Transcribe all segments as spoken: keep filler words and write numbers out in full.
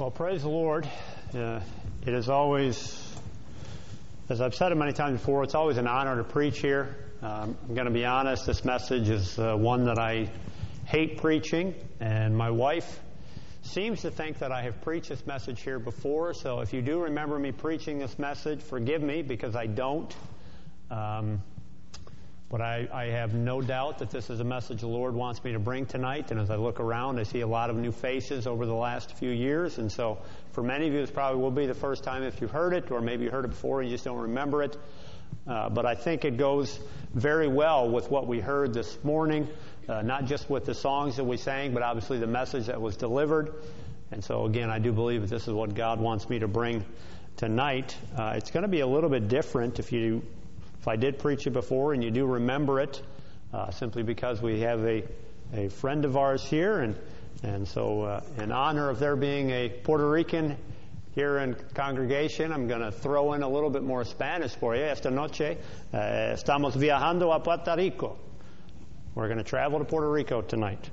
Well, praise the Lord. Uh, it is always, as I've said it many times before, it's always an honor to preach here. Um, I'm going to be honest, this message is uh, one that I hate preaching, and my wife seems to think that I have preached this message here before, so if you do remember me preaching this message, forgive me, because I don't. Um, But I, I have no doubt that this is a message the Lord wants me to bring tonight. And as I look around, I see a lot of new faces over the last few years. And so for many of you, this probably will be the first time if you've heard it, or maybe you heard it before and you just don't remember it. Uh, but I think it goes very well with what we heard this morning, uh, not just with the songs that we sang, but obviously the message that was delivered. And so again, I do believe that this is what God wants me to bring tonight. Uh, it's going to be a little bit different if you If I did preach it before and you do remember it, uh, simply because we have a, a friend of ours here, and and so uh, in honor of there being a Puerto Rican here in congregation, I'm going to throw in a little bit more Spanish for you. Esta noche uh, estamos viajando a Puerto Rico. We're going to travel to Puerto Rico tonight.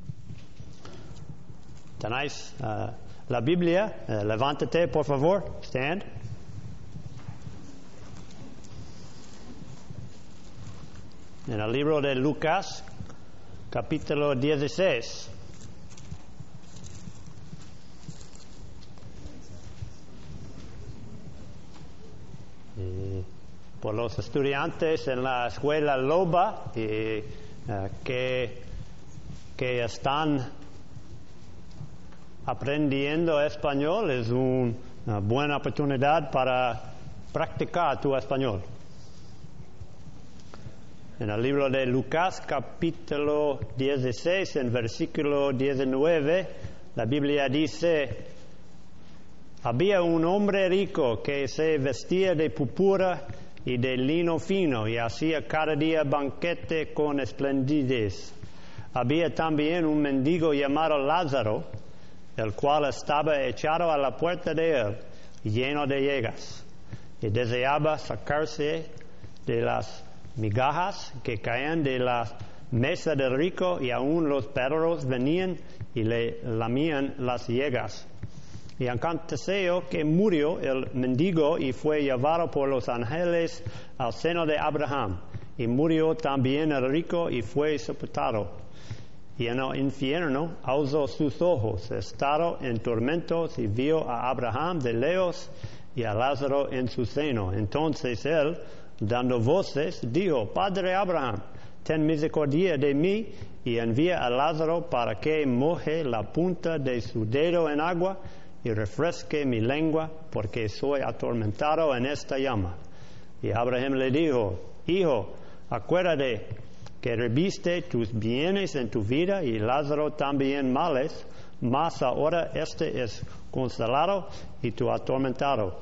¿Tenéis uh, la Biblia? Uh, levántate, por favor. Stand. En el libro de Lucas, capítulo dieciséis. Y por los estudiantes en la escuela Loba y, uh, que, que están aprendiendo español, es un, una buena oportunidad para practicar tu español. En el libro de Lucas, capítulo dieciséis, en versículo diecinueve, la Biblia dice: había un hombre rico que se vestía de púrpura y de lino fino y hacía cada día banquete con esplendidez. Había también un mendigo llamado Lázaro, el cual estaba echado a la puerta de él, lleno de llagas, y deseaba sacarse de las migajas que caían de la mesa del rico, y aún los perros venían y le lamían las llagas. Y aconteció que murió el mendigo y fue llevado por los ángeles al seno de Abraham. Y murió también el rico y fue sepultado. Y en el infierno alzó sus ojos, estado en tormentos, y vio a Abraham de lejos y a Lázaro en su seno. Entonces él, dando voces, dijo: Padre Abraham, ten misericordia de mí y envía a Lázaro para que moje la punta de su dedo en agua y refresque mi lengua, porque soy atormentado en esta llama. Y Abraham le dijo: Hijo, acuérdate que reviste tus bienes en tu vida y Lázaro también males, mas ahora este es consolado y tú atormentado.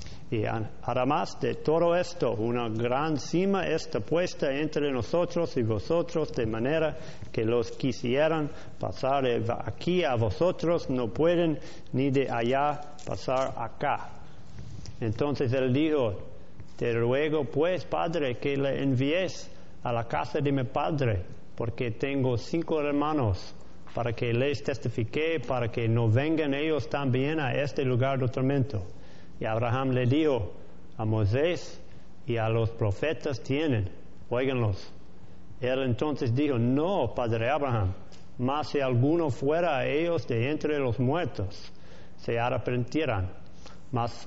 Y además de todo esto, una gran cima está puesta entre nosotros y vosotros, de manera que los que quisieran pasar de aquí a vosotros no pueden, ni de allá pasar acá. Entonces él dijo: Te ruego pues, Padre, que le envíes a la casa de mi padre, porque tengo cinco hermanos, para que les testifique, para que no vengan ellos también a este lugar de tormento. Y Abraham le dijo: a Moisés y a los profetas tienen, óiganlos. Él entonces dijo: no, padre Abraham, mas si alguno fuera a ellos de entre los muertos, se arrepentirán. Mas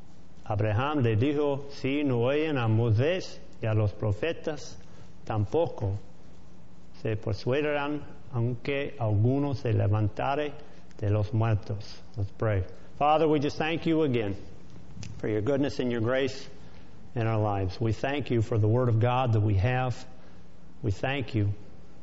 Abraham le dijo: si no oyen a Moisés y a los profetas, tampoco se persuadirán, aunque alguno se levantare de los muertos. Let's pray. Father, we just thank you again for your goodness and your grace in our lives. We thank you for the Word of God that we have. We thank you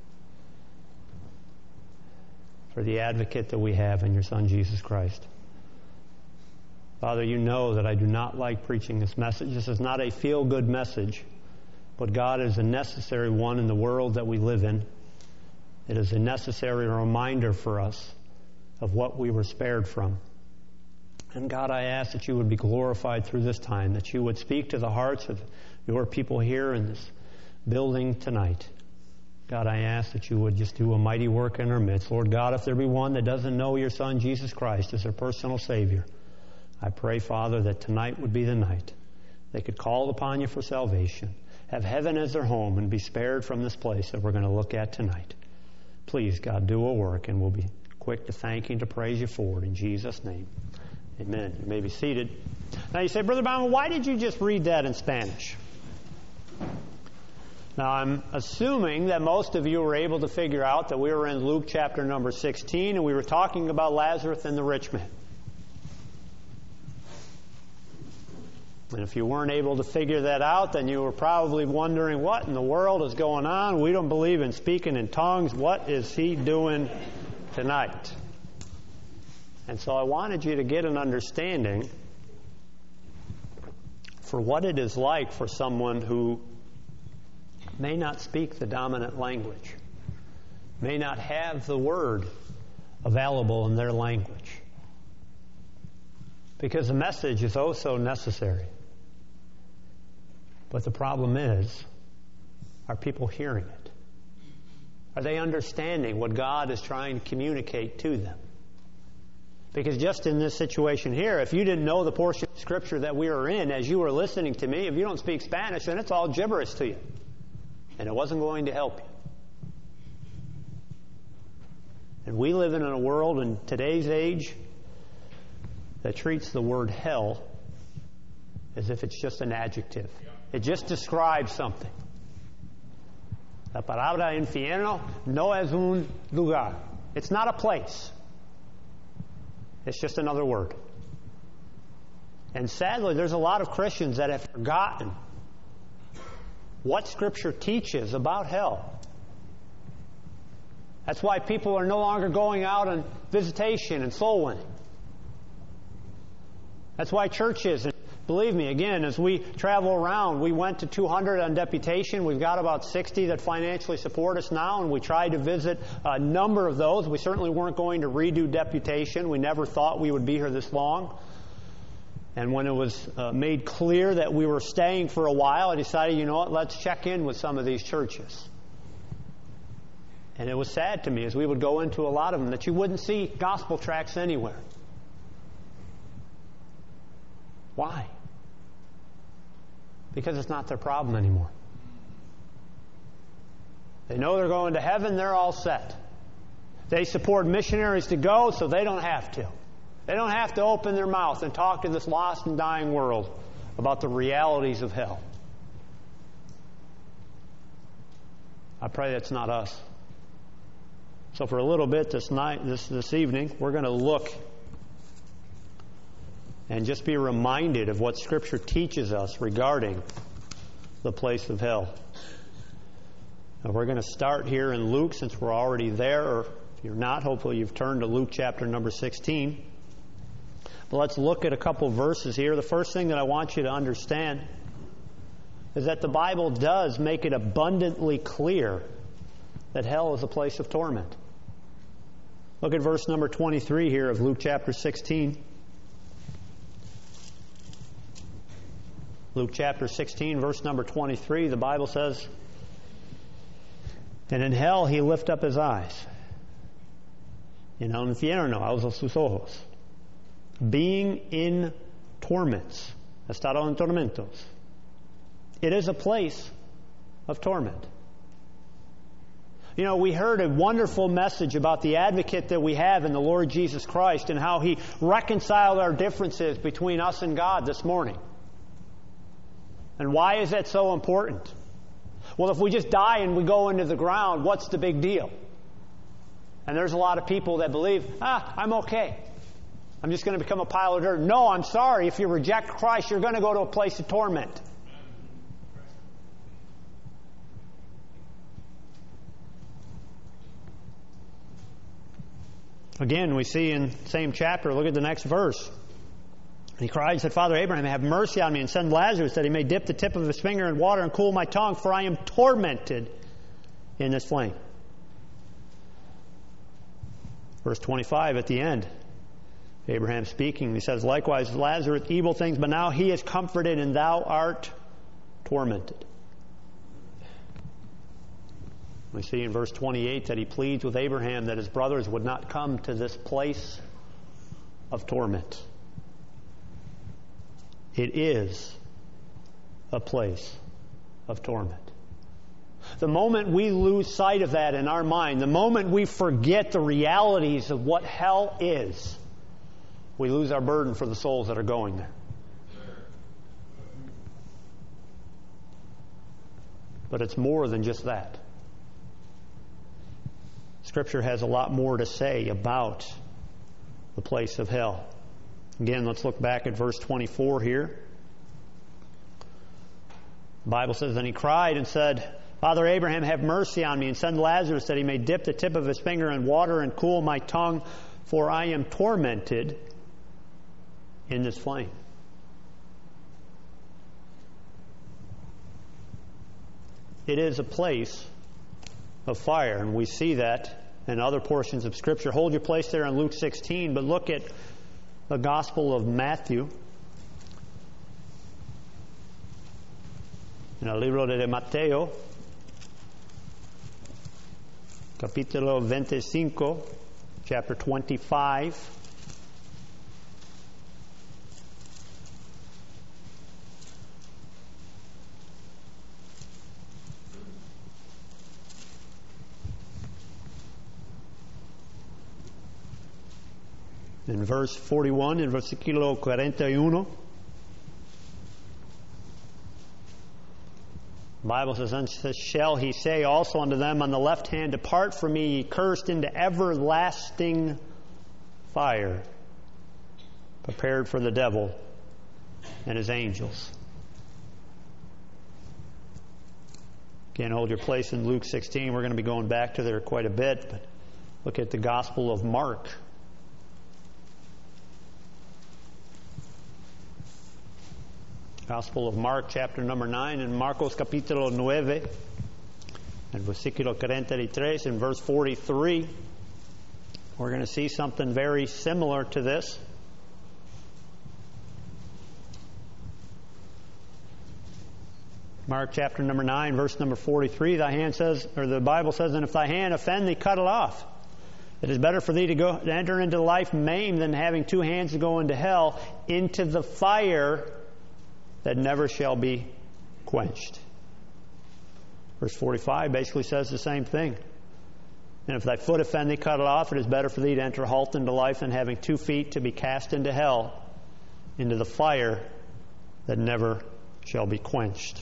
for the advocate that we have in your Son, Jesus Christ. Father, you know that I do not like preaching this message. This is not a feel-good message, but God is a necessary one in the world that we live in. It is a necessary reminder for us of what we were spared from. And God, I ask that you would be glorified through this time, that you would speak to the hearts of your people here in this building tonight. God, I ask that you would just do a mighty work in our midst. Lord God, if there be one that doesn't know your Son, Jesus Christ, as their personal Savior, I pray, Father, that tonight would be the night they could call upon you for salvation, have heaven as their home, and be spared from this place that we're going to look at tonight. Please, God, do a work, and we'll be quick to thank you and to praise you for it. In Jesus' name, amen. You may be seated. Now you say, Brother Bauman, why did you just read that in Spanish? Now I'm assuming that most of you were able to figure out that we were in Luke chapter number sixteen, and we were talking about Lazarus and the rich man. And if you weren't able to figure that out, then you were probably wondering, what in the world is going on? We don't believe in speaking in tongues. What is he doing tonight? And so I wanted you to get an understanding for what it is like for someone who may not speak the dominant language, may not have the word available in their language. Because the message is oh so necessary. But the problem is, are people hearing it? Are they understanding what God is trying to communicate to them? Because just in this situation here, if you didn't know the portion of Scripture that we are in as you were listening to me, if you don't speak Spanish, then it's all gibberish to you. And it wasn't going to help you. And we live in a world in today's age that treats the word hell as if it's just an adjective. It just describes something. La palabra infierno no es un lugar. It's not a place. It's just another word. And sadly, there's a lot of Christians that have forgotten what Scripture teaches about hell. That's why people are no longer going out on visitation and soul winning. That's why churches, and believe me, again, as we travel around, we went to two hundred on deputation. We've got about sixty that financially support us now, and we tried to visit a number of those. We certainly weren't going to redo deputation. We never thought we would be here this long. And when it was uh, made clear that we were staying for a while, I decided, you know what, let's check in with some of these churches. And it was sad to me as we would go into a lot of them that you wouldn't see gospel tracts anywhere. Why? Because it's not their problem anymore. They know they're going to heaven, they're all set. They support missionaries to go, so they don't have to. They don't have to open their mouth and talk to this lost and dying world about the realities of hell. I pray that's not us. So for a little bit this night, this this evening, we're going to look and just be reminded of what Scripture teaches us regarding the place of hell. Now we're going to start here in Luke, since we're already there, or if you're not, hopefully you've turned to Luke chapter number sixteen. But let's look at a couple verses here. The first thing that I want you to understand is that the Bible does make it abundantly clear that hell is a place of torment. Look at verse number twenty-three here of Luke chapter sixteen. Luke chapter sixteen, verse number twenty-three, the Bible says, "And in hell he lift up his eyes. En el infierno alza sus ojos. Being in torments." Estado en tormentos. It is a place of torment. You know, we heard a wonderful message about the advocate that we have in the Lord Jesus Christ and how He reconciled our differences between us and God this morning. And why is that so important? Well, if we just die and we go into the ground, what's the big deal? And there's a lot of people that believe, ah, I'm okay. I'm just going to become a pile of dirt. No, I'm sorry. If you reject Christ, you're going to go to a place of torment. Again, we see in the same chapter, look at the next verse. He cried and said, "Father Abraham, have mercy on me and send Lazarus that he may dip the tip of his finger in water and cool my tongue, for I am tormented in this flame." Verse twenty-five at the end, Abraham speaking, he says, "Likewise Lazarus evil things, but now he is comforted and thou art tormented." We see in verse twenty-eight that he pleads with Abraham that his brothers would not come to this place of torment. It is a place of torment. The moment we lose sight of that in our mind, the moment we forget the realities of what hell is, we lose our burden for the souls that are going there. But it's more than just that. Scripture has a lot more to say about the place of hell. Again, let's look back at verse twenty-four here. The Bible says, "Then he cried and said, Father Abraham, have mercy on me, and send Lazarus that he may dip the tip of his finger in water and cool my tongue, for I am tormented in this flame." It is a place of fire, and we see that in other portions of Scripture. Hold your place there in Luke sixteen, but look at the Gospel of Matthew. En el libro de Mateo, capítulo veinticinco, chapter twenty-five. In verse forty-one, in versículo cuarenta y uno, the Bible says, "And shall he say also unto them on the left hand, Depart from me, ye cursed, into everlasting fire, prepared for the devil and his angels." Again, hold your place in Luke sixteen. We're going to be going back to there quite a bit, but look at the Gospel of Mark. Gospel of Mark, chapter number nine, in Marcos capítulo nueve, en versículo cuarenta y tres, in verse forty-three, we're going to see something very similar to this. Mark chapter number nine, verse number forty-three, thy hand says, or the Bible says, "And if thy hand offend thee, cut it off. It is better for thee to go to enter into life maimed than having two hands to go into hell, into the fire that never shall be quenched." Verse forty-five basically says the same thing. "And if thy foot offend thee, cut it off. It is better for thee to enter halt into life than having two feet to be cast into hell, into the fire that never shall be quenched."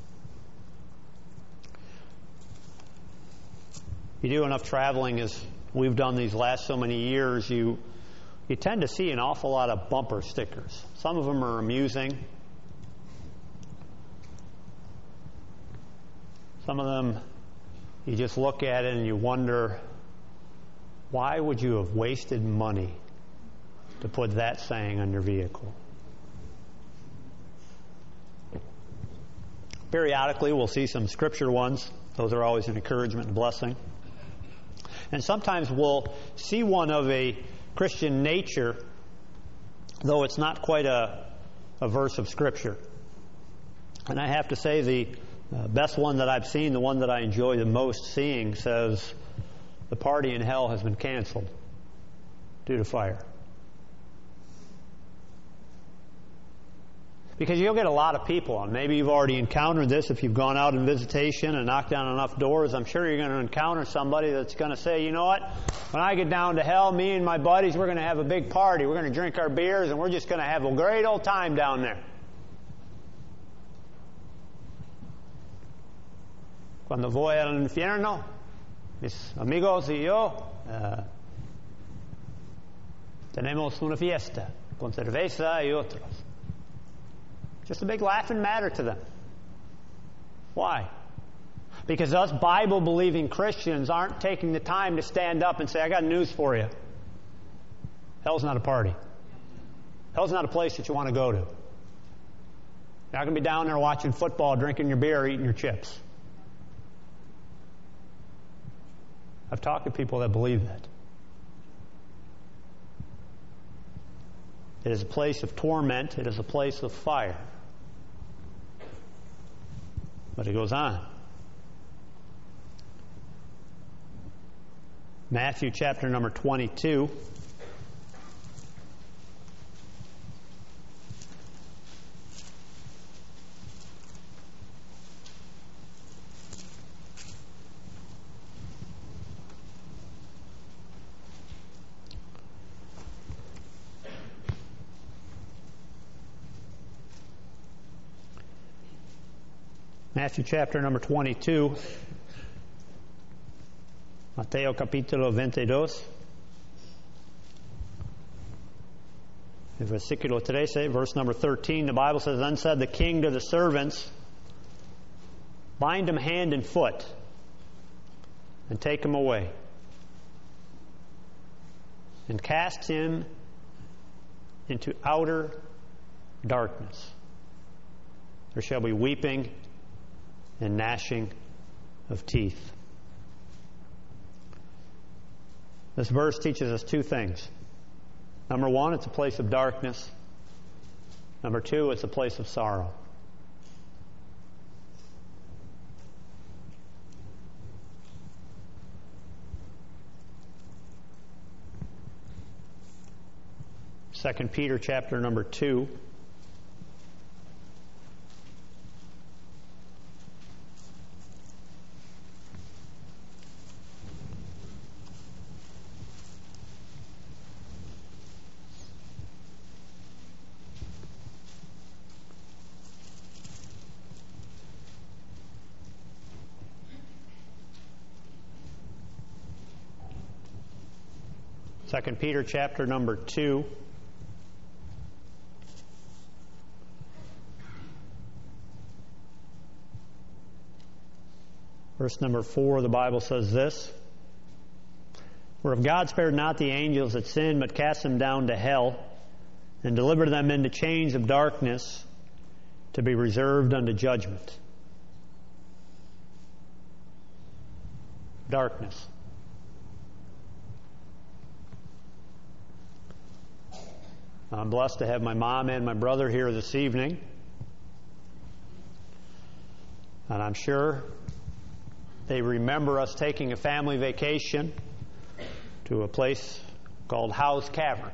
You do enough traveling as we've done these last so many years, you you tend to see an awful lot of bumper stickers. Some of them are amusing. Some of them, you just look at it and you wonder, why would you have wasted money to put that saying on your vehicle? Periodically, we'll see some scripture ones. Those are always an encouragement and blessing. And sometimes we'll see one of a Christian nature, though it's not quite a, a verse of Scripture. And I have to say the Uh, best one that I've seen, the one that I enjoy the most seeing, says, "The party in hell has been canceled due to fire." Because you'll get a lot of people, and maybe you've already encountered this if you've gone out in visitation and knocked down enough doors. I'm sure you're going to encounter somebody that's going to say, "You know what? When I get down to hell, me and my buddies, we're going to have a big party. We're going to drink our beers, and we're just going to have a great old time down there." Cuando voy al infierno, mis amigos y yo uh, tenemos una fiesta con cerveza y otros. Just a big laughing matter to them. Why? Because us Bible-believing Christians aren't taking the time to stand up and say, "I got news for you. Hell's not a party. Hell's not a place that you want to go to. You're not going to be down there watching football, drinking your beer, eating your chips." I've talked to people that believe that. It is a place of torment. It is a place of fire. But it goes on. Matthew chapter number twenty-two. Matthew chapter number twenty-two. Mateo capítulo veintidós. In versículo trece, verse number thirteen, the Bible says, Then said the king to the servants, Bind him hand and foot, and take him away, and cast him into outer darkness. There shall be weeping and gnashing of teeth. This verse teaches us two things. Number one, it's a place of darkness. Number two, it's a place of sorrow. Second Peter chapter number two. Second Peter chapter number two. Verse number four, the Bible says this, For if God spared not the angels that sinned, but cast them down to hell, and delivered them into chains of darkness, to be reserved unto judgment. Darkness. I'm blessed to have my mom and my brother here this evening. And I'm sure they remember us taking a family vacation to a place called Howes Cavern.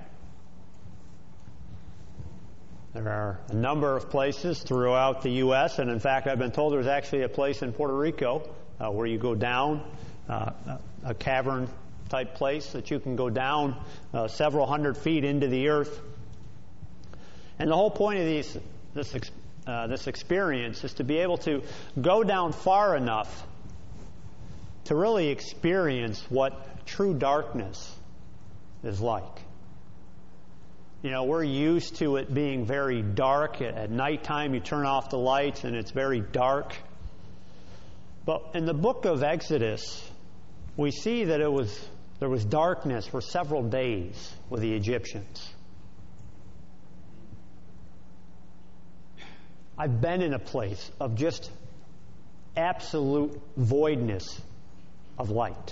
There are a number of places throughout the U S, and in fact, I've been told there's actually a place in Puerto Rico uh, where you go down uh, a cavern type place that you can go down uh, several hundred feet into the earth. And the whole point of these, this, uh, this experience is to be able to go down far enough to really experience what true darkness is like. You know, we're used to it being very dark. At nighttime, you turn off the lights and it's very dark. But in the book of Exodus, we see that it was there was darkness for several days with the Egyptians. I've been in a place of just absolute voidness of light.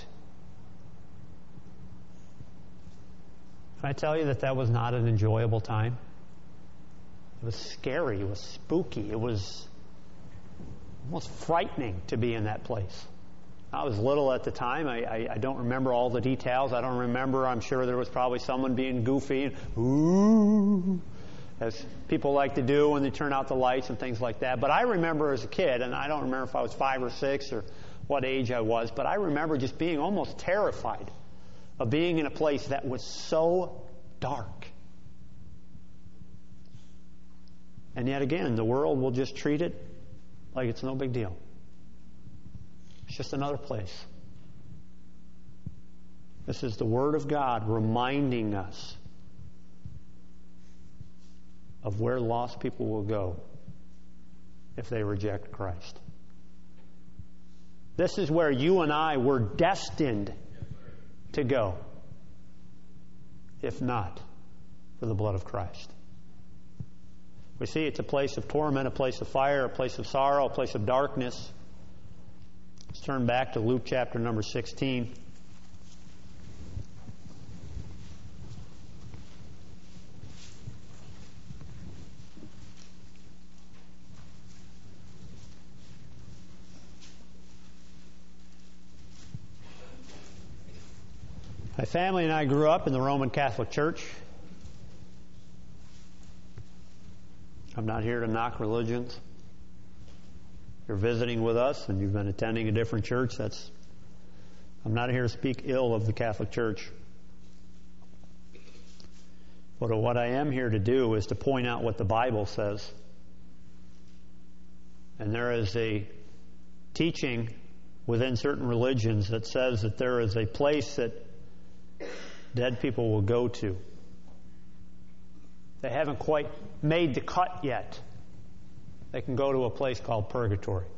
Can I tell you that that was not an enjoyable time? It was scary. It was spooky. It was almost frightening to be in that place. I was little at the time. I, I, I don't remember all the details. I don't remember. I'm sure there was probably someone being goofy and ooh, as people like to do when they turn out the lights and things like that. But I remember as a kid, and I don't remember if I was five or six or what age I was, but I remember just being almost terrified of being in a place that was so dark. And yet again, the world will just treat it like it's no big deal. It's just another place. This is the Word of God reminding us of where lost people will go if they reject Christ. This is where you and I were destined to go, if not for the blood of Christ. We see it's a place of torment, a place of fire, a place of sorrow, a place of darkness. Let's turn back to Luke chapter number sixteen. My family and I grew up in the Roman Catholic Church. I'm not here to knock religions. If you're visiting with us and you've been attending a different church, that's I'm not here to speak ill of the Catholic Church. But what I am here to do is to point out what the Bible says. And there is a teaching within certain religions that says that there is a place that dead people will go to. They haven't quite made the cut yet. They can go to a place called purgatory.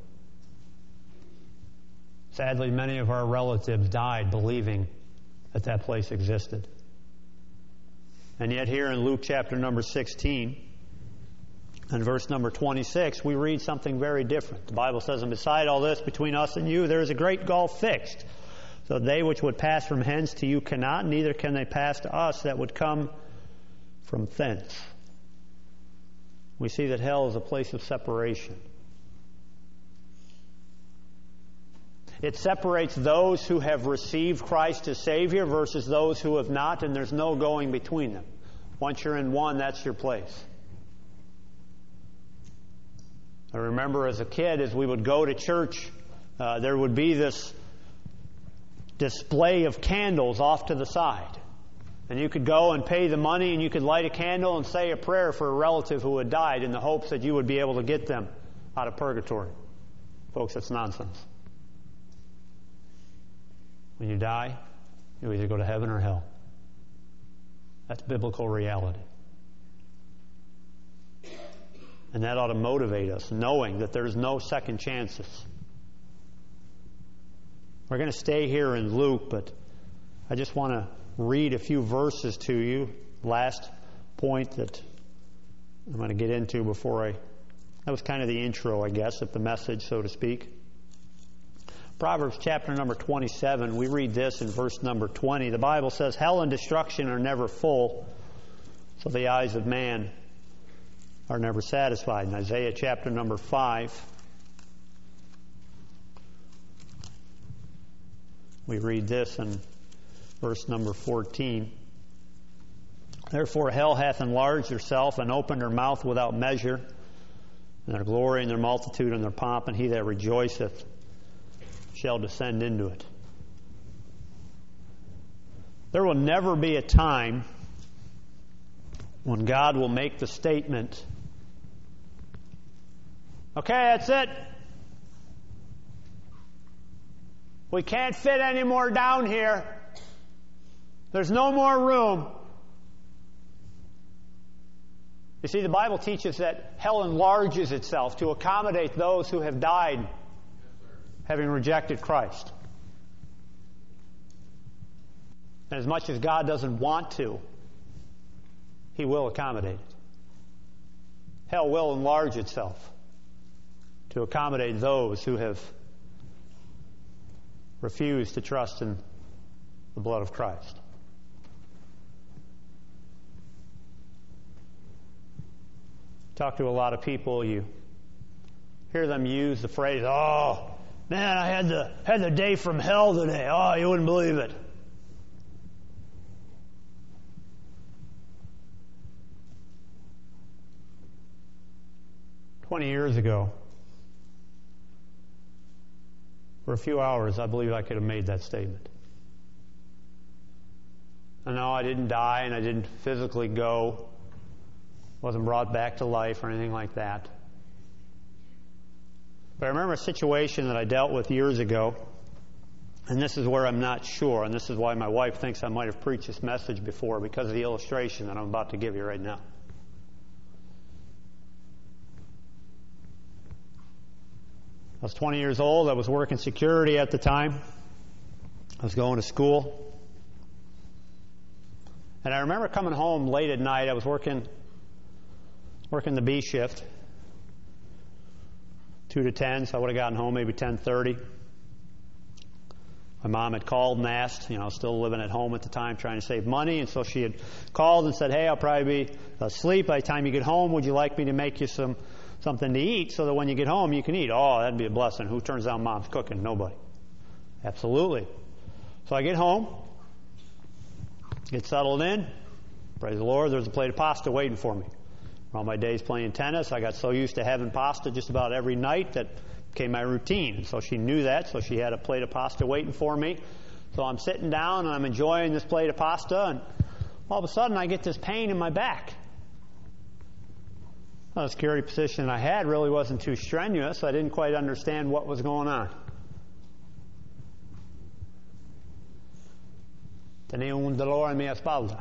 Sadly, many of our relatives died believing that that place existed. And yet here in Luke chapter number sixteen and verse number twenty-six, we read something very different. The Bible says, "And beside all this, between us and you, there is a great gulf fixed. So they which would pass from hence to you cannot, neither can they pass to us that would come from thence." We see that hell is a place of separation. It separates those who have received Christ as Savior versus those who have not, and there's no going between them. Once you're in one, that's your place. I remember as a kid, as we would go to church, uh, there would be this display of candles off to the side. And you could go and pay the money and you could light a candle and say a prayer for a relative who had died in the hopes that you would be able to get them out of purgatory. Folks, that's nonsense. When you die, you either go to heaven or hell. That's biblical reality. And that ought to motivate us, knowing that there's no second chances. We're going to stay here in Luke, but I just want to read a few verses to you. Last point that I'm going to get into before I... That was kind of the intro, I guess, of the message, so to speak. Proverbs chapter number twenty-seven, we read this in verse number twenty. The Bible says, "Hell and destruction are never full, so the eyes of man are never satisfied." In Isaiah chapter number five, we read this in verse number fourteen. "Therefore hell hath enlarged herself and opened her mouth without measure, and their glory and their multitude and their pomp, and he that rejoiceth shall descend into it." There will never be a time when God will make the statement, "Okay, that's it. We can't fit any more down here. There's no more room." You see, the Bible teaches that hell enlarges itself to accommodate those who have died having rejected Christ. And as much as God doesn't want to, He will accommodate it. Hell will enlarge itself to accommodate those who have refused to trust in the blood of Christ. Talk to a lot of people, you hear them use the phrase, "Oh, man, I had the had the day from hell today. Oh, you wouldn't believe it." Twenty years ago, for a few hours, I believe I could have made that statement. I know I didn't die and I didn't physically go, wasn't brought back to life or anything like that. But I remember a situation that I dealt with years ago, and this is where I'm not sure, and this is why my wife thinks I might have preached this message before, because of the illustration that I'm about to give you right now. I was twenty years old. I was working security at the time. I was going to school. And I remember coming home late at night. I was working working the B shift, two to ten, so I would have gotten home maybe ten thirty. My mom had called and asked, you know, I was still living at home at the time trying to save money, and so she had called and said, "Hey, I'll probably be asleep by the time you get home. Would you like me to make you some something to eat so that when you get home you can eat?" Oh, that'd be a blessing. Who turns down mom's cooking? Nobody. Absolutely. So I get home, Get settled in. Praise the Lord, there's a plate of pasta waiting for me. All my days playing tennis, I got so used to having pasta just about every night that became my routine. So she knew that, so she had a plate of pasta waiting for me. So I'm sitting down and I'm enjoying this plate of pasta, and all of a sudden I get this pain in my back. Well, the security position I had really wasn't too strenuous. I didn't quite understand what was going on. Tenía un dolor en mi espalda.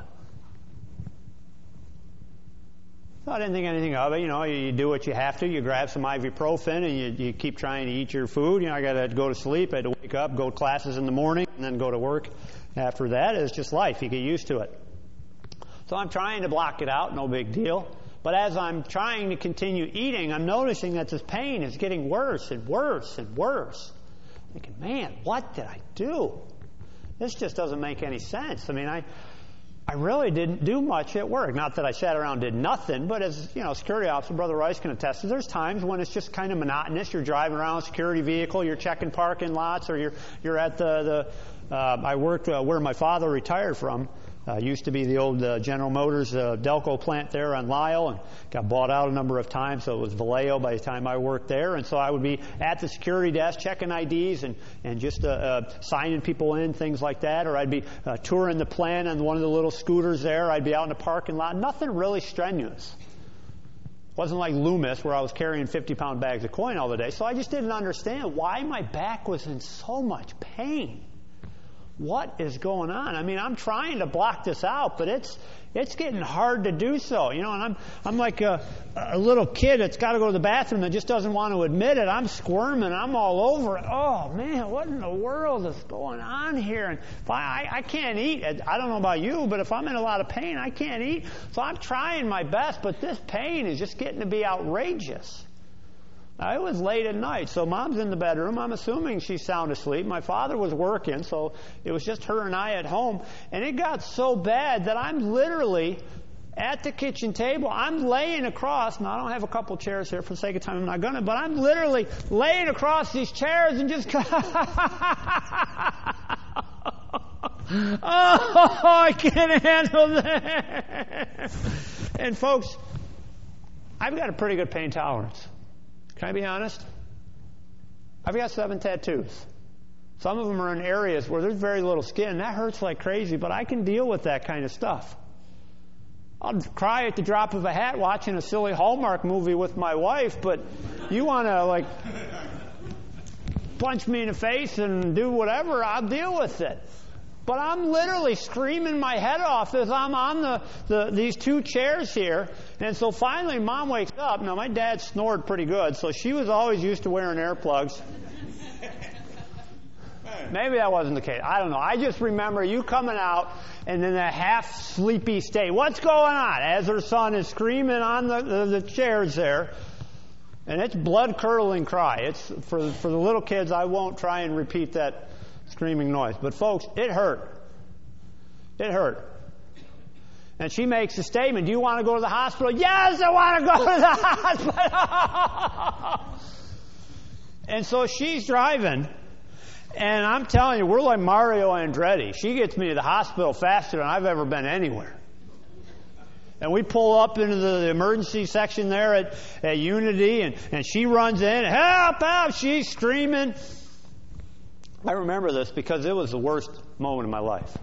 So I didn't think anything of it. You know, you do what you have to. You grab some ibuprofen and you, you keep trying to eat your food. You know, I got to go to sleep. I had to wake up, go to classes in the morning, and then go to work after that. It's just life. You get used to it. So I'm trying to block it out. No big deal. But as I'm trying to continue eating, I'm noticing that this pain is getting worse and worse and worse. I'm thinking, man, what did I do? This just doesn't make any sense. I mean, I I really didn't do much at work. Not that I sat around and did nothing, but as, you know, security officer, Brother Rice can attest to, there's times when it's just kind of monotonous. You're driving around a security vehicle, you're checking parking lots, or you're you're at the, the uh, I worked uh, where my father retired from. Uh, used to be the old uh, General Motors uh, Delco plant there on Lyle, and got bought out a number of times, so it was Vallejo by the time I worked there. And so I would be at the security desk checking I Ds and, and just uh, uh, signing people in, things like that. Or I'd be uh, touring the plant on one of the little scooters there. I'd be out in the parking lot. Nothing really strenuous. It wasn't like Loomis where I was carrying fifty-pound bags of coin all the day. So I just didn't understand why my back was in so much pain. What is going on? I mean, I'm trying to block this out, but it's it's getting hard to do so. You know, and I'm I'm like a, a little kid that's got to go to the bathroom that just doesn't want to admit it. I'm squirming. I'm all over it. Oh, man, what in the world is going on here? And if I, I, I can't eat. I don't know about you, but if I'm in a lot of pain, I can't eat. So I'm trying my best, but this pain is just getting to be outrageous. Now, it was late at night, so Mom's in the bedroom. I'm assuming she's sound asleep. My father was working, so it was just her and I at home. And it got so bad that I'm literally at the kitchen table. I'm laying across. Now, I don't have a couple chairs here for the sake of time. I'm not going to. But I'm literally laying across these chairs and just... oh, I can't handle that. And, folks, I've got a pretty good pain tolerance. Can I be honest? I've got seven tattoos. Some of them are in areas where there's very little skin. That hurts like crazy, but I can deal with that kind of stuff. I'll cry at the drop of a hat watching a silly Hallmark movie with my wife, but you want to, like, punch me in the face and do whatever, I'll deal with it. But I'm literally screaming my head off as I'm on the, the these two chairs here. And so finally Mom wakes up. Now my dad snored pretty good, so she was always used to wearing earplugs. Maybe that wasn't the case. I don't know. I just remember you coming out and in a half sleepy state. What's going on? As her son is screaming on the, the, the chairs there. And it's blood curdling cry. It's for for the little kids. I won't try and repeat that screaming noise. But folks, it hurt. It hurt. And she makes a statement, do you want to go to the hospital? Yes, I want to go to the hospital. And so she's driving, and I'm telling you, we're like Mario Andretti. She gets me to the hospital faster than I've ever been anywhere. And we pull up into the emergency section there at, at Unity, and, and she runs in, help, help, she's screaming. I remember this because it was the worst moment of my life.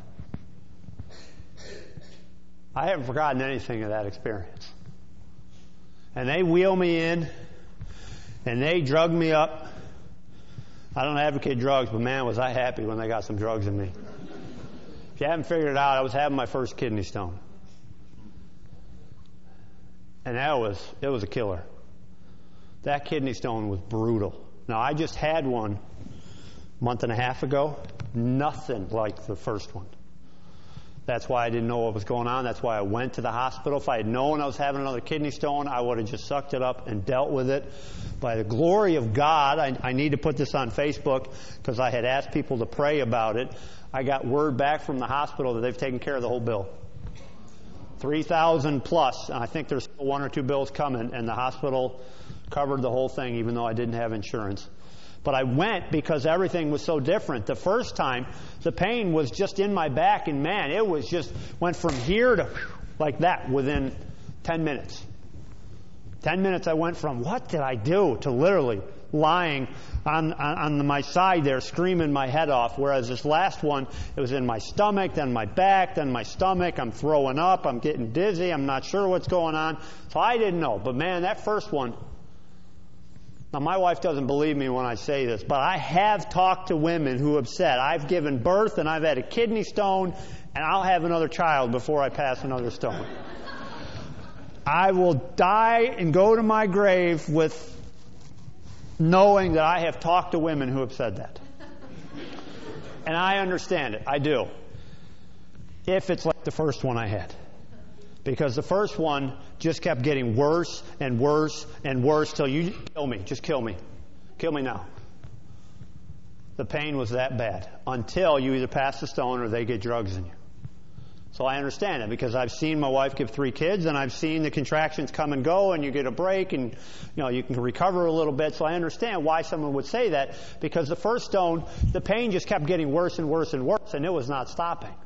I haven't forgotten anything of that experience. And they wheel me in, and they drug me up. I don't advocate drugs, but man, was I happy when they got some drugs in me. If you haven't figured it out, I was having my first kidney stone. And that was, it was a killer. That kidney stone was brutal. Now, I just had one a month and a half ago. Nothing like the first one. That's why I didn't know what was going on. That's why I went to the hospital. If I had known I was having another kidney stone, I would have just sucked it up and dealt with it. By the glory of God, I, I need to put this on Facebook because I had asked people to pray about it. I got word back from the hospital that they've taken care of the whole bill. three thousand plus. And I think there's one or two bills coming, and the hospital covered the whole thing even though I didn't have insurance. But I went because everything was so different. The first time, the pain was just in my back, and man, it was just, went from here to like that within ten minutes. Ten minutes I went from, what did I do, to literally lying on, on, on my side there, screaming my head off. Whereas this last one, it was in my stomach, then my back, then my stomach. I'm throwing up. I'm getting dizzy. I'm not sure what's going on. So I didn't know. But man, that first one, now my wife doesn't believe me when I say this, but I have talked to women who have said, I've given birth and I've had a kidney stone and I'll have another child before I pass another stone. I will die and go to my grave with knowing that I have talked to women who have said that. And I understand it. I do. If it's like the first one I had. Because the first one just kept getting worse and worse and worse till you kill me. Just kill me. Kill me now. The pain was that bad. Until you either pass the stone or they get drugs in you. So I understand it because I've seen my wife give three kids and I've seen the contractions come and go and you get a break and you know you can recover a little bit. So I understand why someone would say that because the first stone, the pain just kept getting worse and worse and worse and it was not stopping.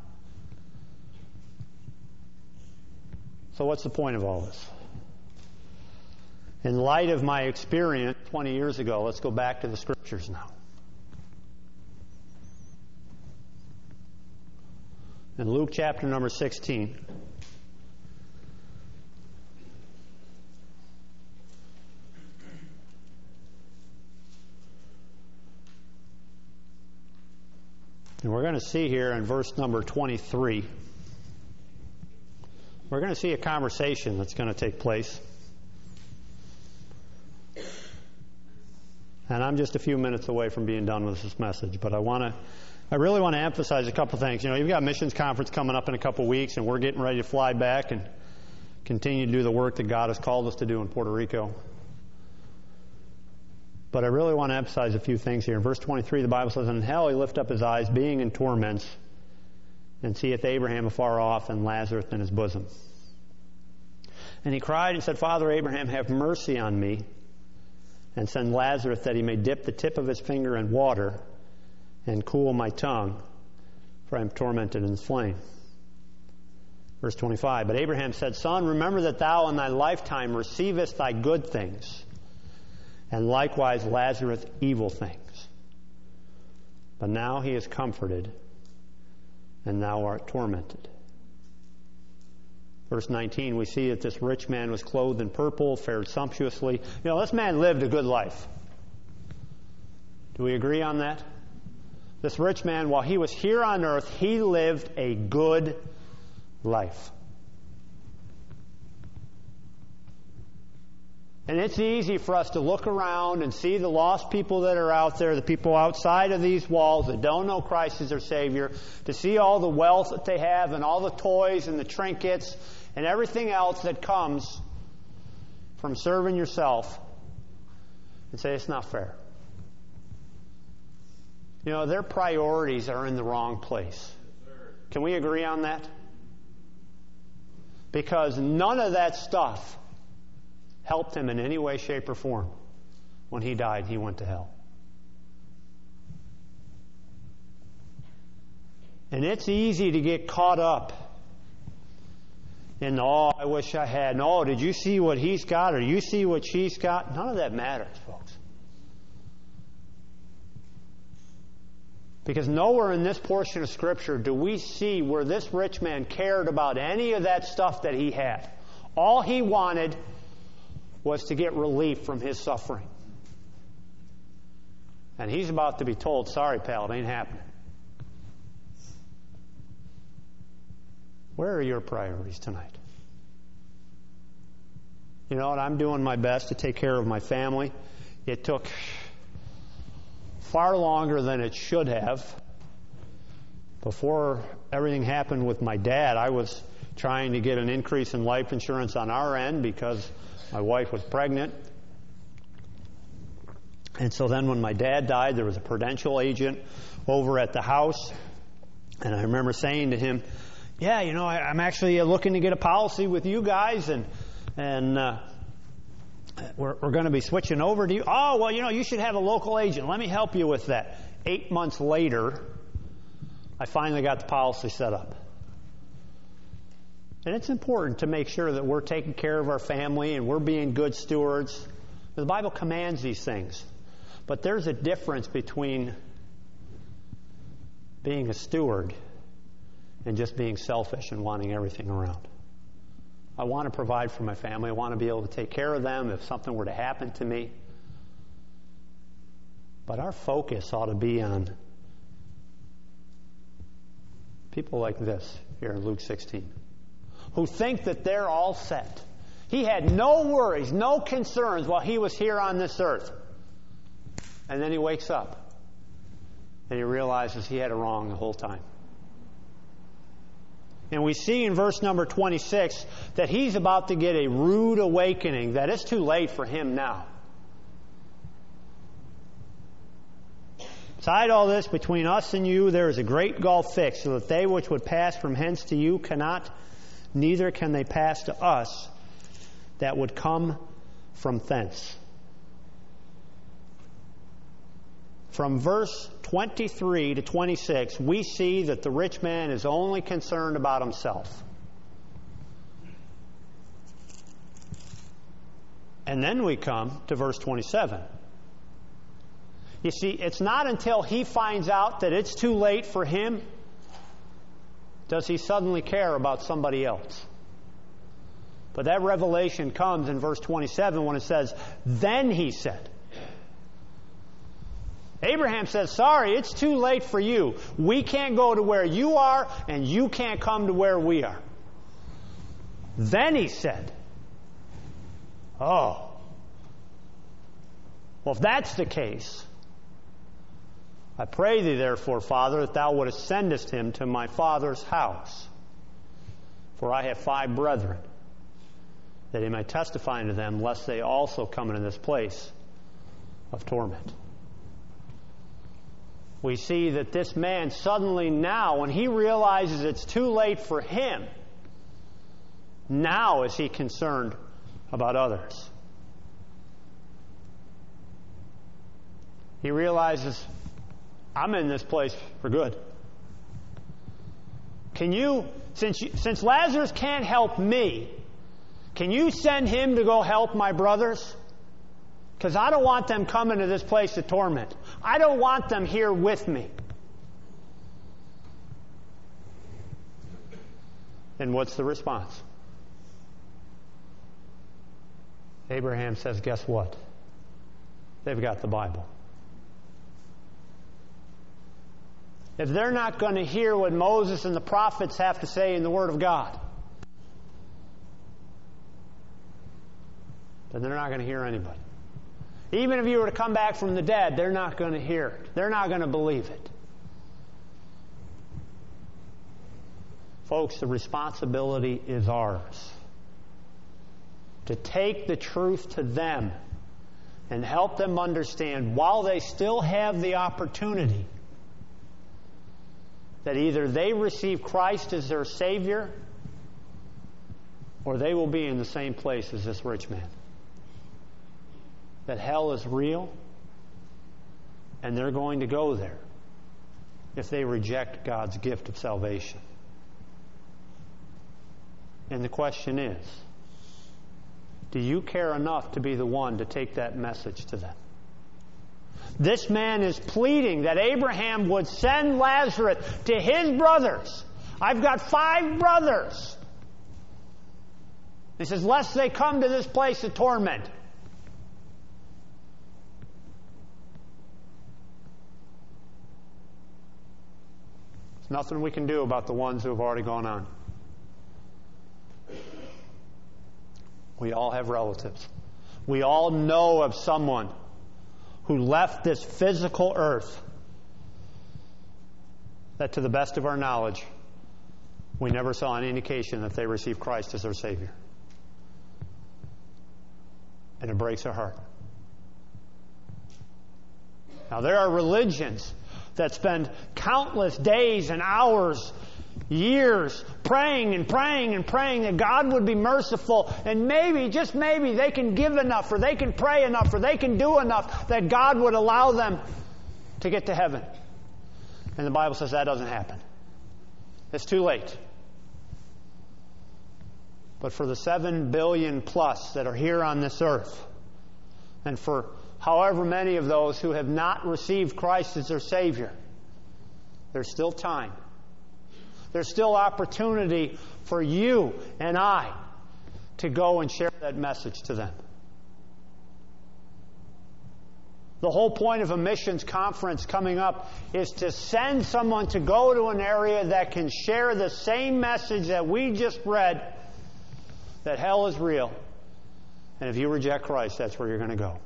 So what's the point of all this? In light of my experience twenty years ago, let's go back to the Scriptures now. In Luke chapter number sixteen. And we're going to see here in verse number twenty-three, we're going to see a conversation that's going to take place. And I'm just a few minutes away from being done with this message, but I want to I really want to emphasize a couple things. You know, you've got a missions conference coming up in a couple weeks, and we're getting ready to fly back and continue to do the work that God has called us to do in Puerto Rico. But I really want to emphasize a few things here. In verse twenty-three, the Bible says, "In hell he lift up his eyes, being in torments, and seeth Abraham afar off, and Lazarus in his bosom. And he cried and said, Father Abraham, have mercy on me, and send Lazarus that he may dip the tip of his finger in water, and cool my tongue, for I am tormented in the flame." Verse twenty-five, "But Abraham said, Son, remember that thou in thy lifetime receivest thy good things, and likewise Lazarus evil things. But now he is comforted, and thou art tormented." Verse nineteen, we see that this rich man was clothed in purple, fared sumptuously. You know, this man lived a good life. Do we agree on that? This rich man, while he was here on earth, he lived a good life. And it's easy for us to look around and see the lost people that are out there, the people outside of these walls that don't know Christ as their Savior, to see all the wealth that they have and all the toys and the trinkets and everything else that comes from serving yourself, and say it's not fair. You know, their priorities are in the wrong place. Can we agree on that? Because none of that stuff helped him in any way, shape, or form. When he died, he went to hell. And it's easy to get caught up in, oh, I wish I had. And, oh, did you see what he's got? Or you see what she's got? None of that matters, folks. Because nowhere in this portion of Scripture do we see where this rich man cared about any of that stuff that he had. All he wanted was to get relief from his suffering. And he's about to be told, sorry, pal, it ain't happening. Where are your priorities tonight? You know what? I'm doing my best to take care of my family. It took far longer than it should have. Before everything happened with my dad, I was trying to get an increase in life insurance on our end because my wife was pregnant. And so then when my dad died, there was a prudential agent over at the house. And I remember saying to him, yeah, you know, I, I'm actually looking to get a policy with you guys. And and uh, we're, we're going to be switching over to you. Oh, well, you know, you should have a local agent. Let me help you with that. Eight months later, I finally got the policy set up. And it's important to make sure that we're taking care of our family and we're being good stewards. The Bible commands these things. But there's a difference between being a steward and just being selfish and wanting everything around. I want to provide for my family. I want to be able to take care of them if something were to happen to me. But our focus ought to be on people like this here in Luke sixteen, who think that they're all set. He had no worries, no concerns while he was here on this earth. And then he wakes up and he realizes he had it wrong the whole time. And we see in verse number twenty-six that he's about to get a rude awakening, that it's too late for him now. Beside all this, between us and you, there is a great gulf fixed, so that they which would pass from hence to you cannot, neither can they pass to us that would come from thence. From verse twenty-three to twenty-six, we see that the rich man is only concerned about himself. And then we come to verse twenty-seven. You see, it's not until he finds out that it's too late for him does he suddenly care about somebody else. But that revelation comes in verse twenty-seven when it says, then he said. Abraham says, sorry, it's too late for you. We can't go to where you are, and you can't come to where we are. Then he said, oh. Well, if that's the case, I pray thee, therefore, Father, that thou wouldest sendest him to my father's house. For I have five brethren, that he might testify unto them, lest they also come into this place of torment. We see that this man suddenly now, when he realizes it's too late for him, now is he concerned about others. He realizes, I'm in this place for good. Can you, since you, since Lazarus can't help me, can you send him to go help my brothers? Because I don't want them coming to this place of torment. I don't want them here with me. And what's the response? Abraham says, guess what? They've got the Bible. If they're not going to hear what Moses and the prophets have to say in the Word of God, then they're not going to hear anybody. Even if you were to come back from the dead, they're not going to hear it. They're not going to believe it. Folks, the responsibility is ours to take the truth to them and help them understand, while they still have the opportunity, that either they receive Christ as their Savior or they will be in the same place as this rich man. That hell is real, and they're going to go there if they reject God's gift of salvation. And the question is, do you care enough to be the one to take that message to them? This man is pleading that Abraham would send Lazarus to his brothers. I've got five brothers. He says, lest they come to this place of torment. There's nothing we can do about the ones who have already gone on. We all have relatives. We all know of someone who left this physical earth that, to the best of our knowledge, we never saw any indication that they received Christ as their Savior. And it breaks our heart. Now, there are religions that spend countless days and hours years praying and praying and praying that God would be merciful, and maybe, just maybe, they can give enough, or they can pray enough, or they can do enough that God would allow them to get to heaven. And the Bible says that doesn't happen. It's too late. But for the seven billion plus that are here on this earth, and for however many of those who have not received Christ as their Savior, there's still time. There's still opportunity for you and I to go and share that message to them. The whole point of a missions conference coming up is to send someone to go to an area that can share the same message that we just read, that hell is real. And if you reject Christ, that's where you're going to go.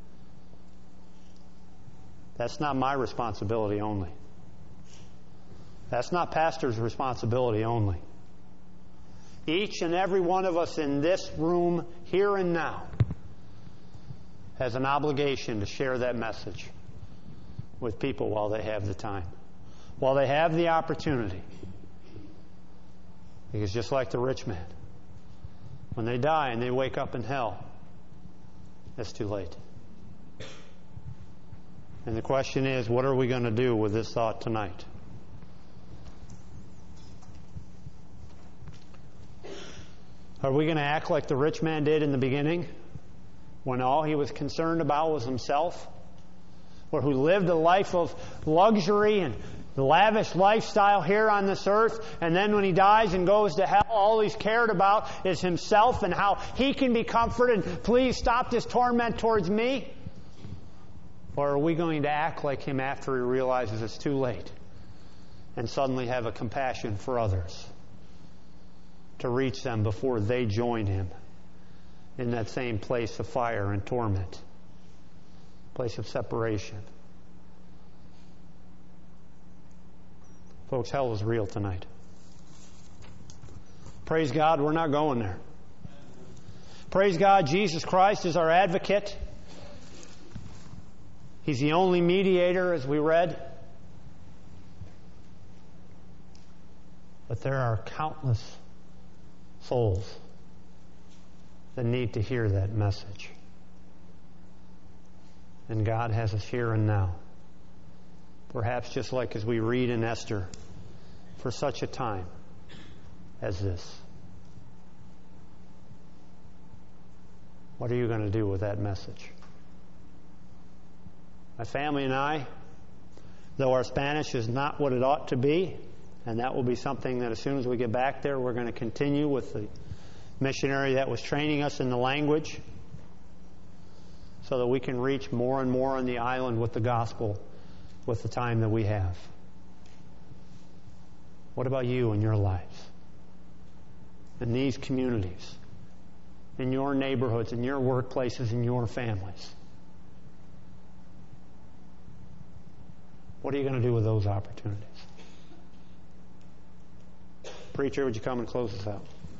That's not my responsibility only. That's not pastor's responsibility only. Each and every one of us in this room, here and now, has an obligation to share that message with people while they have the time, while they have the opportunity. Because just like the rich man, when they die and they wake up in hell, it's too late. And the question is, what are we going to do with this thought tonight? Are we going to act like the rich man did in the beginning, when all he was concerned about was himself? Or who lived a life of luxury and lavish lifestyle here on this earth, and then when he dies and goes to hell, all he's cared about is himself and how he can be comforted. Please stop this torment towards me. Or are we going to act like him after he realizes it's too late, and suddenly have a compassion for others, to reach them before they join him in that same place of fire and torment, place of separation? Folks, hell is real tonight. Praise God, we're not going there. Praise God, Jesus Christ is our advocate. He's the only mediator, as we read. But there are countless souls that need to hear that message. And God has us here and now. Perhaps just like as we read in Esther, for such a time as this. What are you going to do with that message? My family and I, though our Spanish is not what it ought to be, and that will be something that as soon as we get back there, we're going to continue with the missionary that was training us in the language, so that we can reach more and more on the island with the gospel with the time that we have. What about you in your lives? In these communities, in your neighborhoods, in your workplaces, in your families? What are you going to do with those opportunities? Preacher, would you come and close us out?